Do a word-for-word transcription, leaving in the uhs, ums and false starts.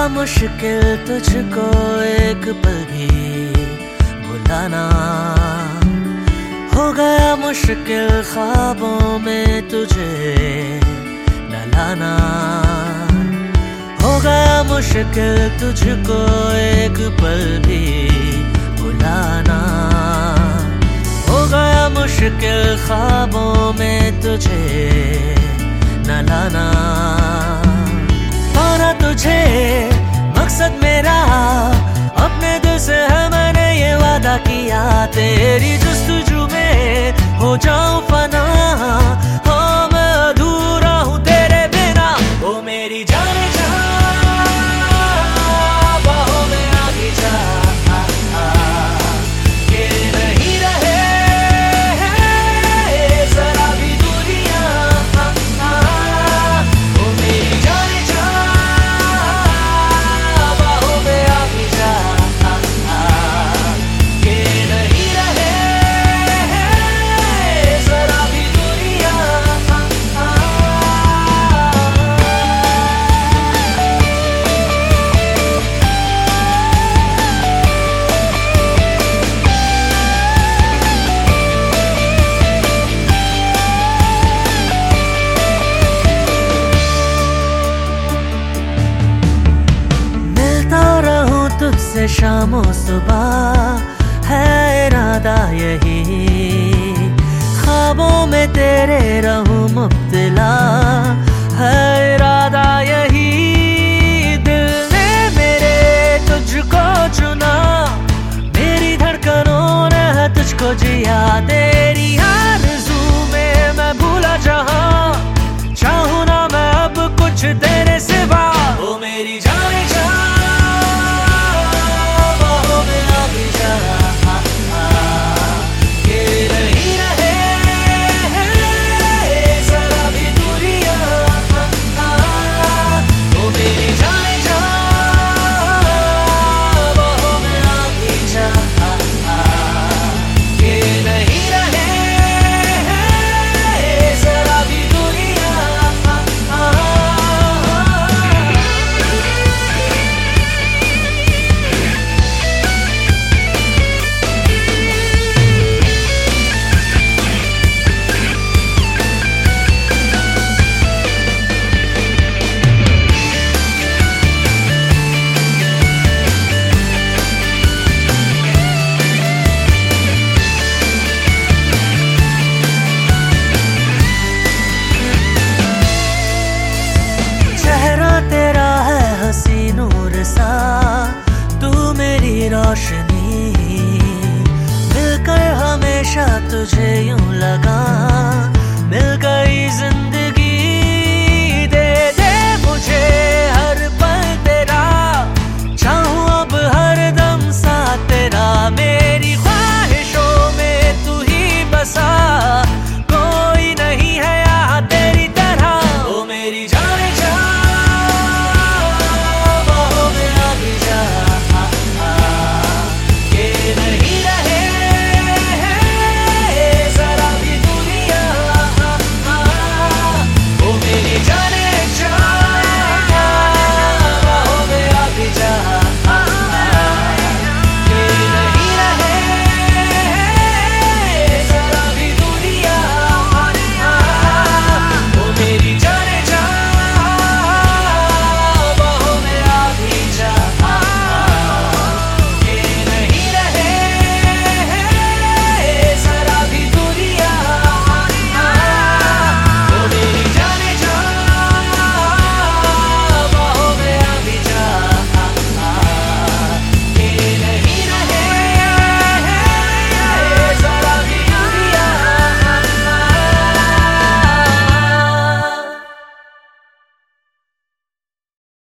मुश्किल तुझको एक पल भी भुलाना, हो गया मुश्किल ख्वाबों में तुझे न लाना, हो गया मुश्किल तुझको एक पल भी भुलाना, हो गया मुश्किल ख्वाबों में तुझे न लाना। पाना तुझे मकसद मेरा, अपने दिल से है मैंने ये वादा किया, तेरी जुस्तजू में हो जाऊं फना, हो मैं अधूरा हूँ तेरे बिना। ओ मेरी जाने जा, बाहों में आगे जा, ये नहीं रहे जरा भी दूरियां। ओ मेरी जाने जा, बाहों में आगे जा, ये नहीं रहे जरा भी दूरियां। मिलता रहूं तुझसे शामों सुबह है इरादा यही, ख्वाबों में तेरे रहूं मुब्तला है इरादा यही। दिल ने मेरे तुझको चुना, मेरी धड़कनों ने है तुझको जिया, तेरी आरज़ू में मैं भूला जहां, चाहूं ना मैं अब कुछ तेरे सिवा। ओ मेरी जाने जा, बाहों में आगे जा, ये नहीं रहे जरा भी दूरियां। ओ मेरी जाने जा, बाहों में आगे जा, ये नहीं रहे जरा भी दूरियां। चेहरा तेरा है हसी नूर सा, तू मेरी रोशनी, मिलकर हमेशा तुझे यूं लगा